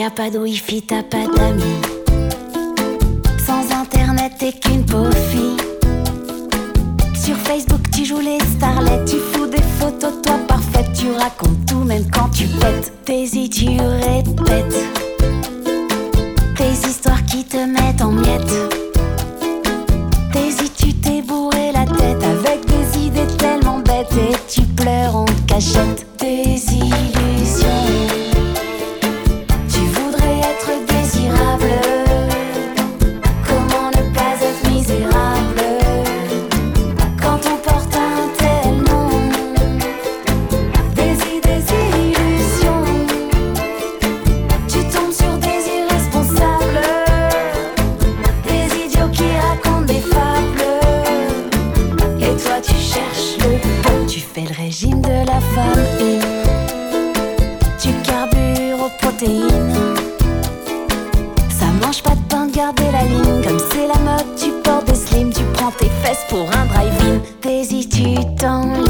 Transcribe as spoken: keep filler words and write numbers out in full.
a pas de wifi, t'as pas d'amis. Sans internet, t'es qu'une pauvre fille. Sur Facebook, tu joues les starlets. Tu fous des photos, toi parfaite. Tu racontes tout, même quand tu pètes. Tes idées, tu répètes. Tes histoires qui te mettent en miettes. Tes idées, tu t'es bourré la tête avec des idées tellement bêtes. Et tu pleures en cachette. Des illusions. Tu voudrais être désirable. Comment ne pas être misérable quand on porte un tel nom? Des idées, des illusions. Tu tombes sur des irresponsables, des idiots qui racontent des fables. Et toi tu cherches le bon. Tu fais le régime de la femme et tu carbures aux protéines. Ça mange pas de pain de garder la ligne. Comme c'est la mode, tu portes des slims. Tu prends tes fesses pour un drive-in. Tes idées, tu t'enlèves.